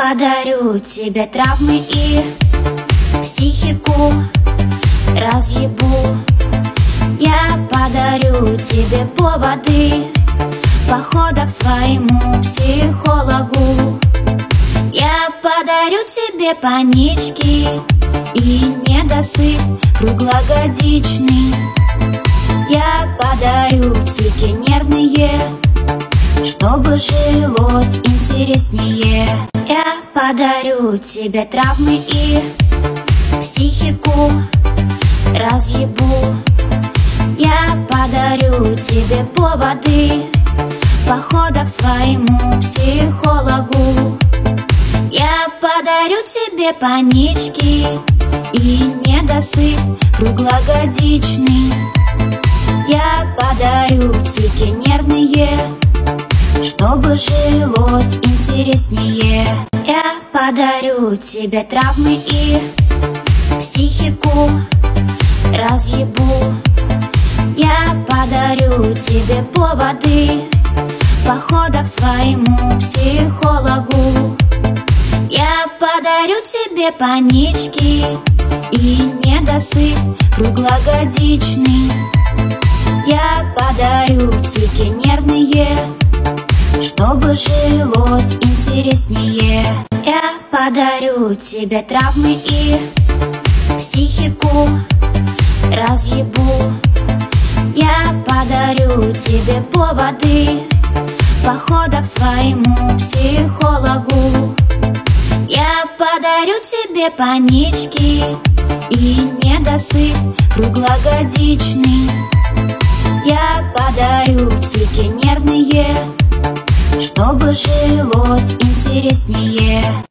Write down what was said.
подарю тебе травмы и психику разъебу. Я подарю тебе поводы похода к своему психологу. Я подарю тебе панички и недосып круглогодичный. Я подарю тики нервные, чтобы жилось интереснее. Я подарю тебе травмы и психику разъебу. Я подарю тебе поводы похода к своему психологу. Я подарю тебе панички и недосып круглогодичный. Я подарю тики нервные, чтобы жилось интереснее. Я подарю тебе травмы и психику разъебу. Я подарю тебе поводы похода к своему психологу. Я подарю тебе панички и недосып круглогодичный. Я подарю тики нервные, чтобы жилось интереснее. Я подарю тебе травмы и психику разъебу. Я подарю тебе поводы похода к своему психологу. Я подарю тебе панички и недосып круглогодичный. Я подарю тики нервные, чтобы жилось интереснее.